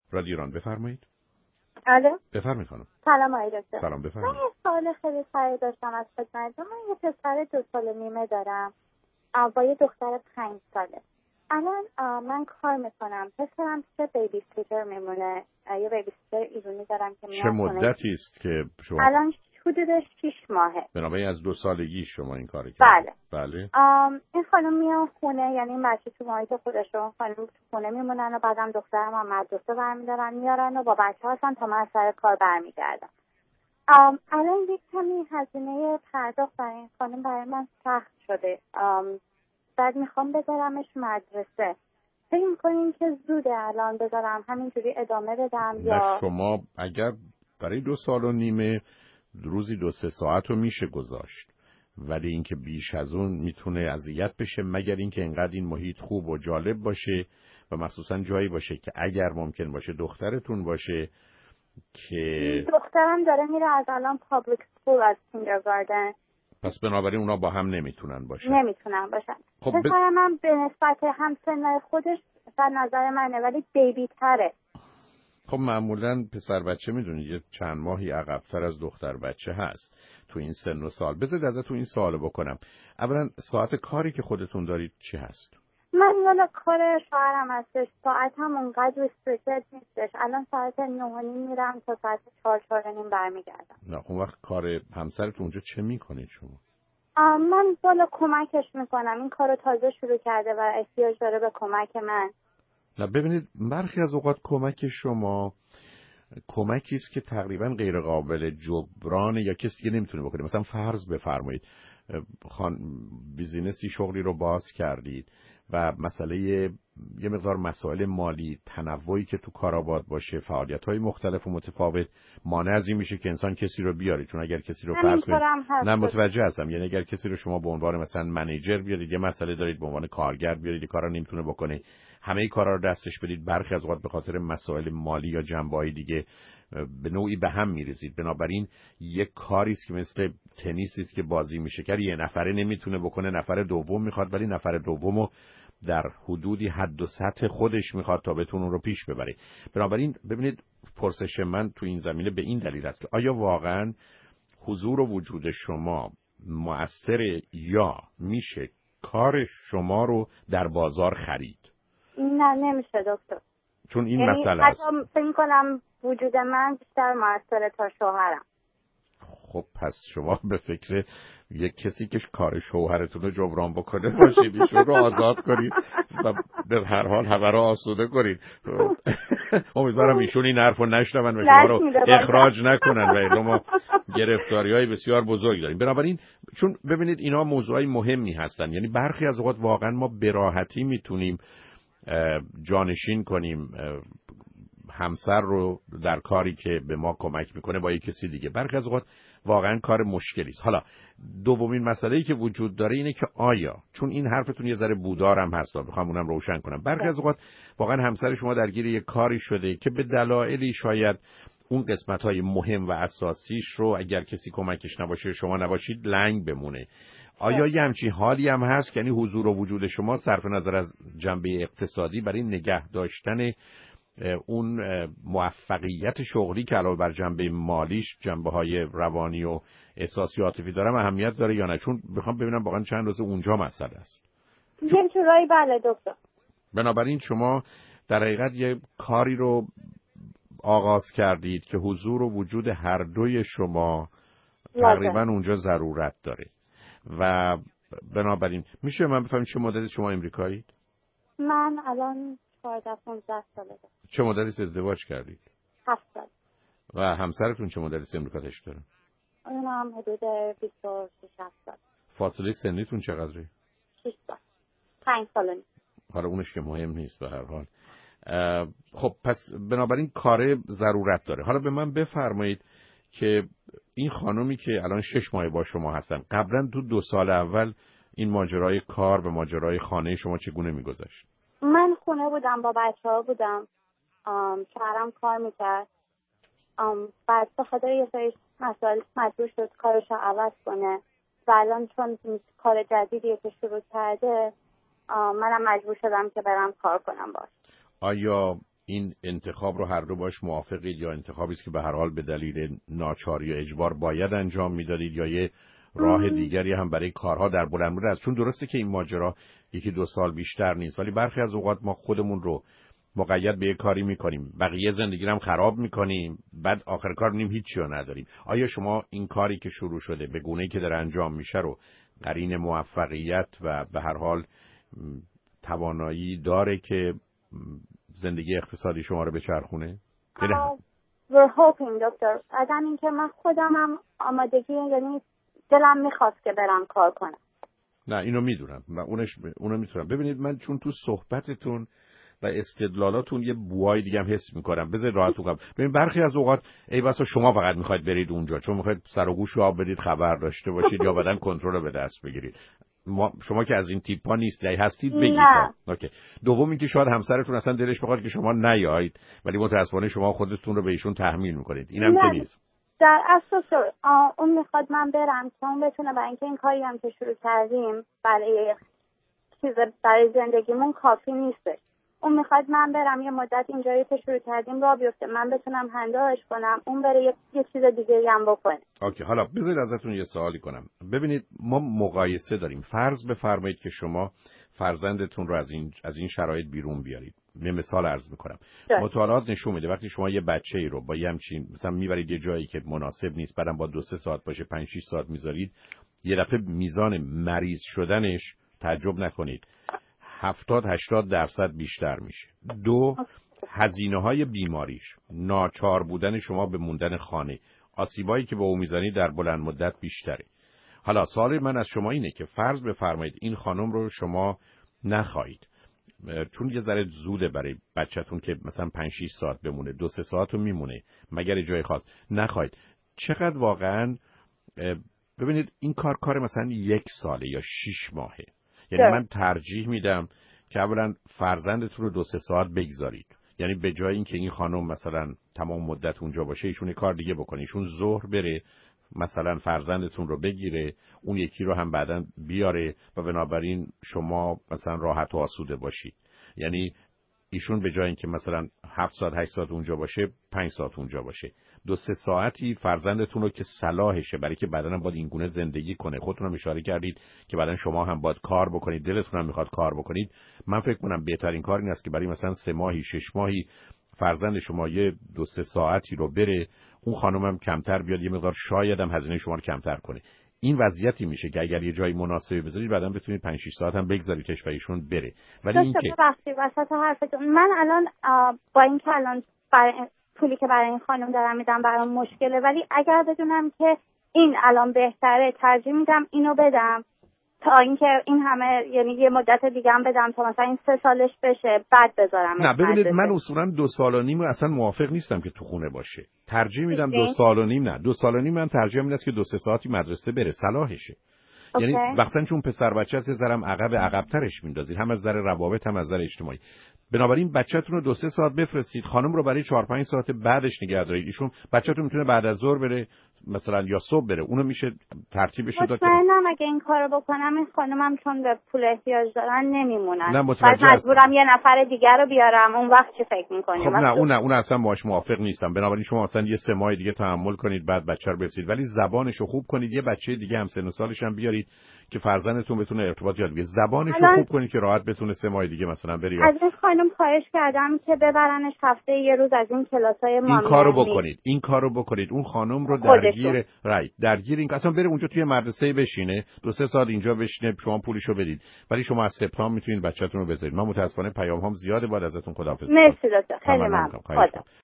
رادیو ایران بفرمایید. الو، بفرمایید خانم. سلام آقای دکتر. سلام بفرمایید. من یه سوال خیلی سریع داشتم از خدمتتون. من یه پسر 2 سال و نیمه دارم با یه دختر 5 ساله. الان من کار میکنم، پسرم چه بیبی سیتر میمونه، یه بیبی سیتر ایرانی دارم که میاد. چه مدتی است که شما؟ الان حدود 6 ماهه. بنابراین از 2 سالگی شما این کار کردید؟ بله. این خانم میاد خونه، یعنی این بچه تو محیط خودشون، خانم تو خونه میمونن و بعدم دخترم هم مدرسه برمیدارن میارن و با بچه هستن تا من از سر کار برمیگردم. الان یک کمی هزینه پرداخت برای این خانم برای من سخت شده. بعد میخوام بذارمش مدرسه. فکر میکنین که زوده الان بذارم همینجوری ادامه بدم یا؟ شما اگر برای 2 سال و نیمه روزی 2-3 ساعت رو میشه گذاشت، ولی اینکه بیش از اون میتونه اذیت بشه، مگر اینکه انقدر این محیط خوب و جالب باشه و مخصوصا جایی باشه که اگر ممکن باشه دخترتون باشه که دخترم داره میره از الان پابلیک اسکول از کیندرگاردن. پس بنابراین اونا با هم نمیتونن باشن. خب پسرم هم به نسبت همسنای خودش به نظر منه ولی بیبی تره. خب معمولا پسر بچه میدونید یه چند ماهی عقب‌تر از دختر بچه هست تو این سن و سال. بذارید ازتون این سوالو بکنم. اولا ساعت کاری که خودتون دارید چی هست؟ من والا کار شوهرم هستش، ساعت هم اونقدر ریستریکتد نیستش. الان ساعت 9:30 میرم تا ساعت 4-4:30 برمیگردم. نه اون وقت کار همسرتون اونجا چه میکنید شما؟ من والا کمکش میکنم، این کارو تازه شروع کرده و احتیاج داره به کمک من. نه ببینید برخی از اوقات کمک شما کمکی است که تقریبا غیر قابل جبران یا کسی نمیتونه بکنه. مثلا فرض بفرمایید بیزینسی شغلی رو باز کردید و مسئله یه مقدار مسائل مالی تنوعی که تو کار آباد باشه، فعالیت‌های مختلف و متفاوت مانع از این میشه که انسان کسی رو بیاره. چون اگر کسی رو فرض کنید، نه متوجه هستم، یعنی اگر کسی رو شما به عنوان مثلا منیجر بیارید، یه مسئله دارید به عنوان کارگر بیارید، کارا نمیتونه بکنه، همه کارا رو دستش بدید، برخی از اوقات به خاطر مسائل مالی یا جنبه‌های دیگه به نوعی به هم میریزید. بنابراین یک کاری است که مثل تنیسی است که بازی میشه که یه نفره نمیتونه بکنه، نفر دوم میخواد، ولی نفر دومو در حدودی حد و سطح خودش میخواد تا بتونه اون رو پیش ببره. بنابراین ببینید پرسش من تو این زمینه به این دلیل است که آیا واقعا حضور و وجود شما مؤثر یا میشه کار شما رو در بازار خرید؟ نه نمیشه دکتر. چون این مسئله است. حتی فکر کنم وجود من بیشتر موثره تا شوهرم. خب پس شما به فکر یک کسی که کار شوهرتون رو جبران بکنه باشید، ایشون رو آزاد کنید و به هر حال همه رو آسوده کنید. امیدوارم ایشون این حرف رو نشنون و شما رو اخراج نکنن و الا ما گرفتاری‌های بسیار بزرگ داریم. بنابراین چون ببینید اینا موضوعای مهمی هستن، یعنی برخی از اوقات واقعا ما به راحتی میتونیم جانشین کنیم همسر رو در کاری که به ما کمک میکنه با یک کسی دیگه. برخی از اوقات واقعا کار مشکلی است. حالا دومین مسئله‌ای که وجود داره اینه که آیا، چون این حرفتون یه ذره بودارم هست، بخوام اونم روشن کنم، برخی از اوقات واقعا همسر شما درگیر یک کاری شده که به دلایلی شاید اون قسمت‌های مهم و اساسیش رو اگر کسی کمکش نباشه، شما نباشید، لنگ بمونه. آیا یه همچین حالی هم هست که یعنی حضور و وجود شما صرف نظر از جنبه اقتصادی برای نگه داشتن اون موفقیت شغلی که علاوه بر جنبه مالیش جنبه‌های روانی و احساسی و عاطفی دارم اهمیت داره یا نه؟ چون میخوام ببینم واقعا چند روز اونجا مسئله است. یه جورایی بله دکتر. بنابراین شما در حقیقت یه کاری رو آغاز کردید که حضور و وجود هر دوی شما تقریبا اونجا ضرورت داره و بنابراین میشه من بفهمم چه مدت شما امریکایید؟ من الان 14-15 ساله دارم. چه مدتی ازدواج کردید؟ 7 سال. و همسرتون چه مدتی امریکا تشت داره؟ اونم حدود 26 سال. فاصله سنیتون چقدره؟ 6 سال. 5 سال. حالا اونش که مهم نیست به هر حال. خب پس بنابراین کار ضرورت داره. حالا به من بفرمایید که این خانومی که الان 6 ماه با شما هستن قبلا تو 2 سال اول این ماجرای کار و ماجرای خانه شما چگونه میگذشت؟ من خونه بودم، با بچه‌ها بودم، شوهرم کار میکرد، بعد به خاطر یه سری مسائل مجبور شد کارش رو عوض کنه و الان چون کار جدیدیه که شروع کرده منم مجبور شدم که برم کار کنم باش. آیا این انتخاب رو هر دو باش موافقید یا انتخابی است که به هر حال به دلیل ناچاری و اجبار باید انجام میدادید یا یه راه دیگری هم برای کارها در بلندمدت است؟ چون درسته که این ماجرا 1-2 سال بیشتر نیست، ولی برخی از اوقات ما خودمون رو مقید به یه کاری میکنیم، بقیه زندگی رو هم خراب میکنیم، بعد آخر کار می‌بینیم هیچی رو نداریم. آیا شما این کاری که شروع شده به گونه‌ای که داره انجام میشه رو قرین موفقیت و به هر حال توانایی داره که زندگی اقتصادی شما رو بچرخونه؟ We're hoping دکتر. آدم این که من خودم هم آمادگی، یعنی دلم میخواست که برم کار کنم. نه اینو میدونم و اونو میتونم. ببینید من چون تو صحبتتون و استدلالاتون یه بوهای دیگه هم حس میکنم، بذارید راحتون کنم. ببین برخی از اوقات ای بسا شما فقط میخواید برید اونجا چون میخواید سر و گوش آب بدید، خبر داشته باشید یا بدن کنترل رو به دست بگیرید. شما که از این تیپا نیستید، هستید بگید. اوکی. دوم اینکه شاید همسرتون اصلا دلش بخواد که شما نیایید ولی متأسفانه شما خودتون رو به ایشون تحمیل میکنید. اینم که نیست. در اساس اون میخواد من برم که اون بتونه، برای اینکه این کاری هم که شروع کردیم برای زندگیمون کافی نیست. اون میخواد من برم یه مدت اینجایی که شروع کردیم راه بیفته، من بتونم هندلش کنم، اون بره یه چیز دیگه هم بکنه. اوکی. حالا بذارید ازتون یه سوالی کنم. ببینید ما مقایسه داریم. فرض بفرمایید که شما فرزندتون رو از این شرایط بیرون بیارید. یه مثال عرض میکنم. مطالعات نشون میده وقتی شما یه بچه‌ای رو با یه همچین مثلا میبرید یه جایی که مناسب نیست، بعدم با 2-3 ساعت باشه 5-6 ساعت میذارید، یه دفعه میزان مریض شدنش تعجب نکنید 70-80% بیشتر میشه. 2 هزینه‌های بیماریش، ناچار بودن شما به موندن خانه، آسیبایی که به او میزنید در بلند مدت بیشتره. حالا سوال من از شما اینه که فرض بفرمایید این خانم رو شما نخواهید، چون یه ذره زوده برای بچه‌تون که مثلا 5-6 ساعت بمونه، 2-3 ساعت رو میمونه مگر جای خاص، نخواهید. چقدر واقعا ببینید این کار مثلا 1 ساله یا 6 ماهه. یعنی من ترجیح میدم که اولا فرزندتون رو 2-3 ساعت بگذارید، یعنی به جای اینکه این خانم مثلا تمام مدت اونجا باشه ایشون کار دیگه بکنه، ایشون ظهر بره مثلا فرزندتون رو بگیره، اون یکی رو هم بعداً بیاره و بنابراین شما مثلا راحت و آسوده باشید. یعنی ایشون به جای اینکه مثلا 7 ساعت 8 ساعت اونجا باشه 5 ساعت اونجا باشه، 2-3 ساعتی فرزندتون رو که صلاحشه برای که بعداً هم باید این گونه زندگی کنه. خودتون هم اشاره کردید که بعداً شما هم باید کار بکنید، دلتون هم میخواد کار بکنید. من فکر کنم بهترین کار این است که برای مثلا 3 ماهی 6 ماهی فرزند شما یه 2-3 ساعتی رو بره، اون خانم هم کمتر بیاد، یه مقدار شاید هم هزینه شما رو کمتر کنه. این وضعیتی میشه که اگر یه جایی مناسبی بذارید بعداً بتونید 5-6 ساعت هم بگذاریدش و ایشون بره. ولی اینکه وسط حرفتون من الان با اینکه الان پولی که برای این خانم دارم میدم برام مشکله، ولی اگر بدونم که این الان بهتره ترجیح میدم اینو بدم تا اینکه این همه، یعنی یه مدت دیگه هم بدم تا مثلا این 3 سالش بشه بعد بذارم. نه ببینید من اصولا 2 سال و نیم اصلا موافق نیستم که تو خونه باشه. ترجیح میدم 2 سال و نیم. نه 2 سال و نیم من ترجیح میدم که 2-3 ساعتی مدرسه بره، صلاحشه. یعنی مثلا چون پسر بچه است زرم عقب‌ترش میندازید، هم از نظر روابط هم از نظر اجتماعی. بنابراین بچه‌تون رو 2-3 ساعت بفرستید، خانم رو برای 4-5 ساعت بعدش نگه دارید. ایشون بچه‌تون میتونه بعد از ظهر بره مثلا یا صبح بره، اونو میشه ترتیبش داد. مطمئنم اگه این کارو بکنم این خانمم چون به پول احتیاج دارن نمیمونن، بعد مجبورم یه نفر دیگر رو بیارم. اون وقت چه فکر می‌کنی؟ خب نه اون اصلا باهاش موافق نیستم. بنابراین شما مثلا یه 3 ماه دیگه تحمل کنید بعد بچه رو بفرستید، ولی زبانشو خوب کنید. یه بچه دیگه هم سن و سالش هم بیارید که فرزندتون بتونه ارتباط یاد بگیره. زبانشو خوب کنید که راحت بتونه 3 ماه دیگه مثلا بره. از این خانم خواهش کردم که ببرنش هفته یه روز از این کلاسای ما. این کارو بکنید. اون خانم رو درگیر این اصلا بره اونجا توی مدرسه بشینه، 2-3 ساعت اینجا بشینه، شما پولشو بدید، ولی شما از سپتامبر میتونید بچه‌تون رو بذارید. من متاسفانه پیام‌هام زیاده، باید ازتون خداحافظی کنم. مرسی دکتر، خیلی ممنون.